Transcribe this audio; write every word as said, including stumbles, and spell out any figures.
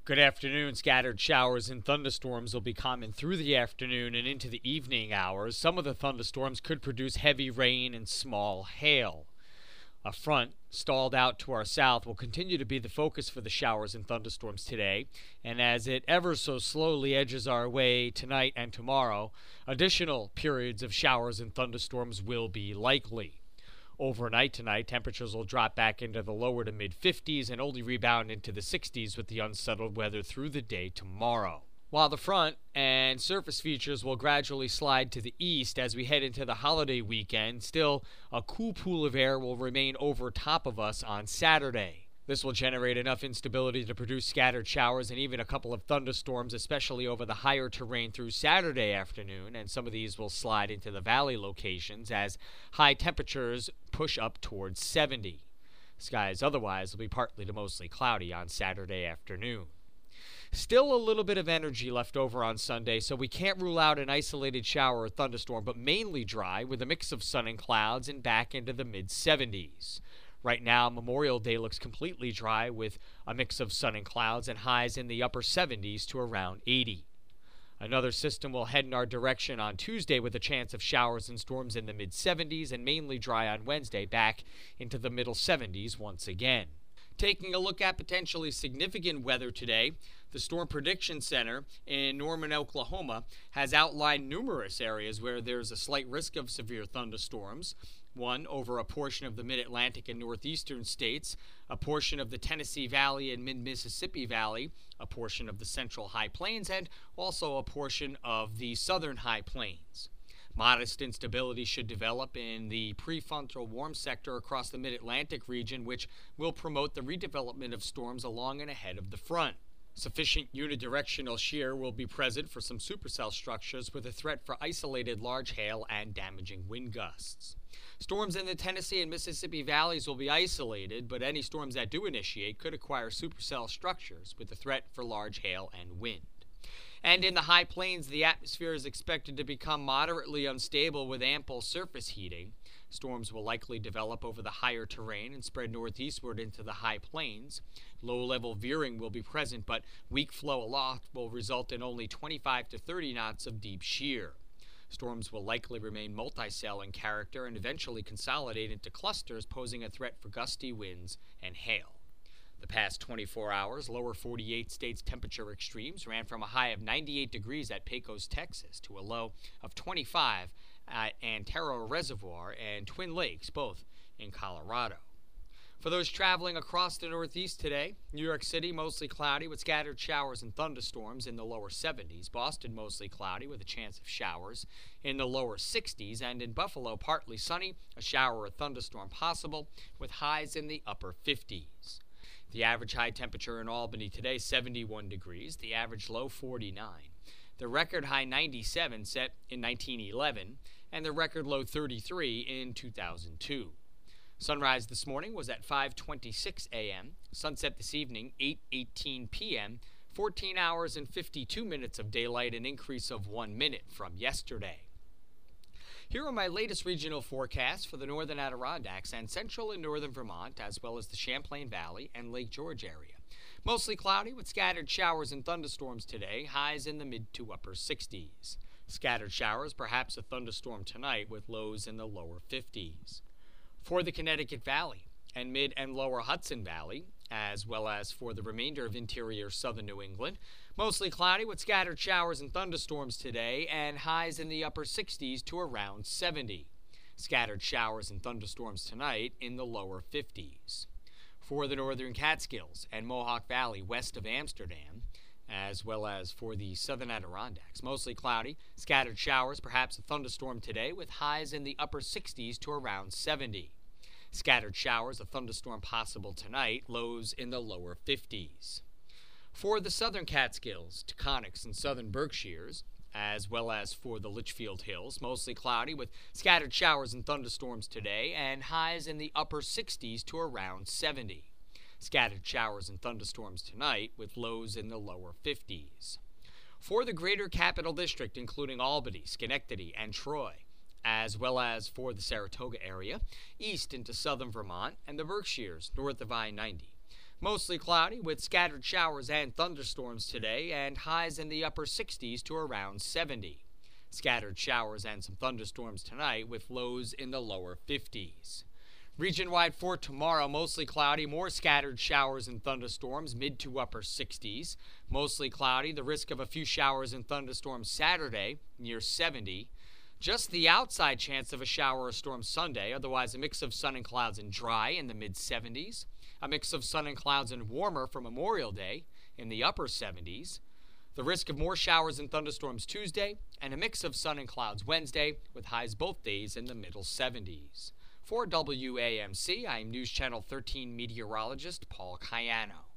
Good afternoon. Scattered showers and thunderstorms will be common through the afternoon and into the evening hours. Some of the thunderstorms could produce heavy rain and small hail. A front stalled out to our south will continue to be the focus for the showers and thunderstorms today, and as it ever so slowly edges our way tonight and tomorrow, additional periods of showers and thunderstorms will be likely. Overnight tonight, temperatures will drop back into the lower to mid fifties and only rebound into the sixties with the unsettled weather through the day tomorrow. While the front and surface features will gradually slide to the east as we head into the holiday weekend, still a cool pool of air will remain over top of us on Saturday. This will generate enough instability to produce scattered showers and even a couple of thunderstorms, especially over the higher terrain through Saturday afternoon, and some of these will slide into the valley locations as high temperatures push up towards seventy. Skies otherwise will be partly to mostly cloudy on Saturday afternoon. Still a little bit of energy left over on Sunday, so we can't rule out an isolated shower or thunderstorm, but mainly dry with a mix of sun and clouds and back into the mid seventies. Right now, Memorial Day looks completely dry with a mix of sun and clouds and highs in the upper seventies to around eighty. Another system will head in our direction on Tuesday with a chance of showers and storms in the mid seventies and mainly dry on Wednesday, back into the middle seventies once again. Taking a look at potentially significant weather today, the Storm Prediction Center in Norman, Oklahoma has outlined numerous areas where there's a slight risk of severe thunderstorms. One over a portion of the mid-Atlantic and northeastern states, a portion of the Tennessee Valley and mid-Mississippi Valley, a portion of the central high plains, and also a portion of the southern high plains. Modest instability should develop in the prefrontal warm sector across the mid-Atlantic region, which will promote the redevelopment of storms along and ahead of the front. Sufficient unidirectional shear will be present for some supercell structures with a threat for isolated large hail and damaging wind gusts. Storms in the Tennessee and Mississippi valleys will be isolated, but any storms that do initiate could acquire supercell structures with a threat for large hail and wind. And in the high plains, the atmosphere is expected to become moderately unstable with ample surface heating. Storms will likely develop over the higher terrain and spread northeastward into the high plains. Low-level veering will be present, but weak flow aloft will result in only twenty-five to thirty knots of deep shear. Storms will likely remain multi-cell in character and eventually consolidate into clusters, posing a threat for gusty winds and hail. The past twenty-four hours, lower forty-eight states temperature extremes ran from a high of ninety-eight degrees at Pecos, Texas, to a low of twenty-five at Antero Reservoir and Twin Lakes, both in Colorado. For those traveling across the Northeast today, New York City mostly cloudy with scattered showers and thunderstorms in the lower seventies. Boston mostly cloudy with a chance of showers in the lower sixties. And in Buffalo, partly sunny, a shower or thunderstorm possible with highs in the upper fifties. The average high temperature in Albany today, seventy-one degrees. The average low, forty-nine. The record high, ninety-seven, set in nineteen eleven. And the record low, thirty-three, in two thousand two. Sunrise this morning was at five twenty-six a m Sunset this evening, eight eighteen p m fourteen hours and fifty-two minutes of daylight, an increase of one minute from yesterday. Here are my latest regional forecasts for the northern Adirondacks and central and northern Vermont, as well as the Champlain Valley and Lake George area. Mostly cloudy with scattered showers and thunderstorms today, highs in the mid to upper sixties. Scattered showers, perhaps a thunderstorm tonight with lows in the lower fifties. For the Connecticut Valley and mid and lower Hudson Valley, as well as for the remainder of interior southern New England, mostly cloudy with scattered showers and thunderstorms today and highs in the upper sixties to around seventy. Scattered showers and thunderstorms tonight in the lower fifties. For the northern Catskills and Mohawk Valley west of Amsterdam, as well as for the southern Adirondacks, mostly cloudy, scattered showers, perhaps a thunderstorm today with highs in the upper sixties to around seventy. Scattered showers, a thunderstorm possible tonight, lows in the lower fifties. For the southern Catskills, Taconics, and southern Berkshires, as well as for the Litchfield Hills, mostly cloudy with scattered showers and thunderstorms today and highs in the upper sixties to around seventy. Scattered showers and thunderstorms tonight with lows in the lower fifties. For the greater Capital District, including Albany, Schenectady, and Troy, as well as for the Saratoga area, east into southern Vermont, and the Berkshires, north of I ninety. Mostly cloudy with scattered showers and thunderstorms today, and highs in the upper sixties to around seventy. Scattered showers and some thunderstorms tonight with lows in the lower fifties. Region-wide for tomorrow, mostly cloudy, more scattered showers and thunderstorms, mid to upper sixties. Mostly cloudy, the risk of a few showers and thunderstorms Saturday, near seventy. Just the outside chance of a shower or storm Sunday, otherwise a mix of sun and clouds and dry in the mid seventies. A mix of sun and clouds and warmer for Memorial Day in the upper seventies. The risk of more showers and thunderstorms Tuesday, and a mix of sun and clouds Wednesday, with highs both days in the middle seventies. For W A M C, I am News Channel thirteen meteorologist Paul Cayano.